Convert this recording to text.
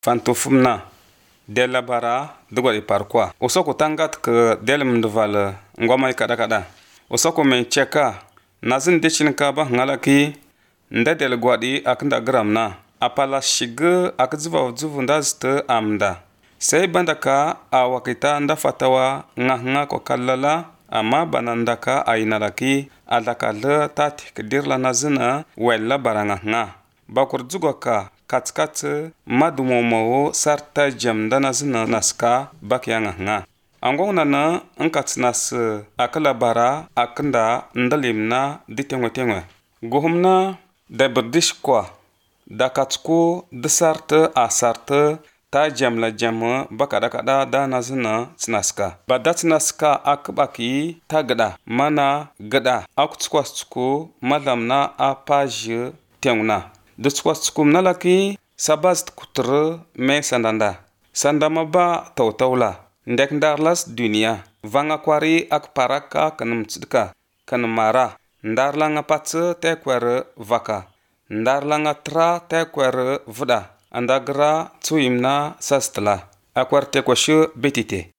Fantofumna dela bara dugwa iparkwa osoko tangat ke delm ndval ngwamay kada osoko men cheka nazin dechinka ba ngalaki nda del gwadi aknda gramna apala shige akzva dzuvunda zte amda sai bandaka awakita nda fatawa ngahna ko kallala amma banandaka aynalaki alaka le tat kdirla nazina wella baranga nga bakur dzugaka katkat madumomo sarta jamda nazina naska bakyanga nga angona na nkatsnas akala bara aknda ndalimna ditengwe gohumna da brdishkwa da katsko de sarta asarta ta jamla jam bakada da nazina tsnaska bada tsnaska akbaki tagda mana gada akutskwasko madamna apaj tengna dutskwasko nalaki sabast kutre me sandama ba tawtawla ndek ndarlas dunia vanga kwari akparaka kanumtsidka kanmara ndarlanga patse tekwere vaka ndarlanga tra tekwere vda andagra tsuyimna sastla akwarte kwashu betite